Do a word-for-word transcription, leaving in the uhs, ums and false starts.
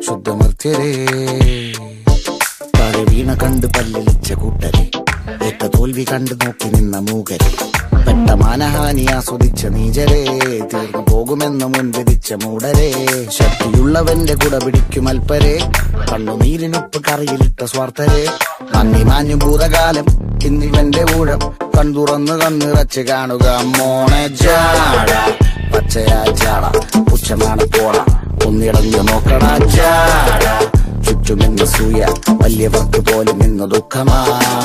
ശുദ്ധമർത്യരേ താഴെ വീണ കണ്ട് പല്ലിളിച്ച കൂട്ടരെ ഏറ്റ തോൽവി കണ്ട് നോക്കി നിന്ന മൂകരെ പെട്ട മാനഹാനി ആസ്വദിച്ച നീചരെ തീർന്നു പോകുമെന്ന് മുൻവിധിച്ച മൂടരെ ശക്തിയുള്ളവന്റെ കുട പിടിക്കും അൽപ്പരെ കണ്ണുനീരിനൊപ്പ് കറിയിലിട്ട സ്വാർത്ഥരെ നന്ദി മാഞ്ഞു ഭൂതകാലം ഇന്നിവന്റെ ഊഴം കൺതുറന്ന് കണ്ണിറച്ച് കാണുക മോണെ ജാട പച്ചയാ ചാട പുച്ഛമാണ് പോണ ഒന്നിടഞ്ഞു നോക്കണ ചാട ചുറ്റുമെന്ന് സൂയ വലിയവർക്ക് പോലും ഇന്ന് ദുഃഖമാ.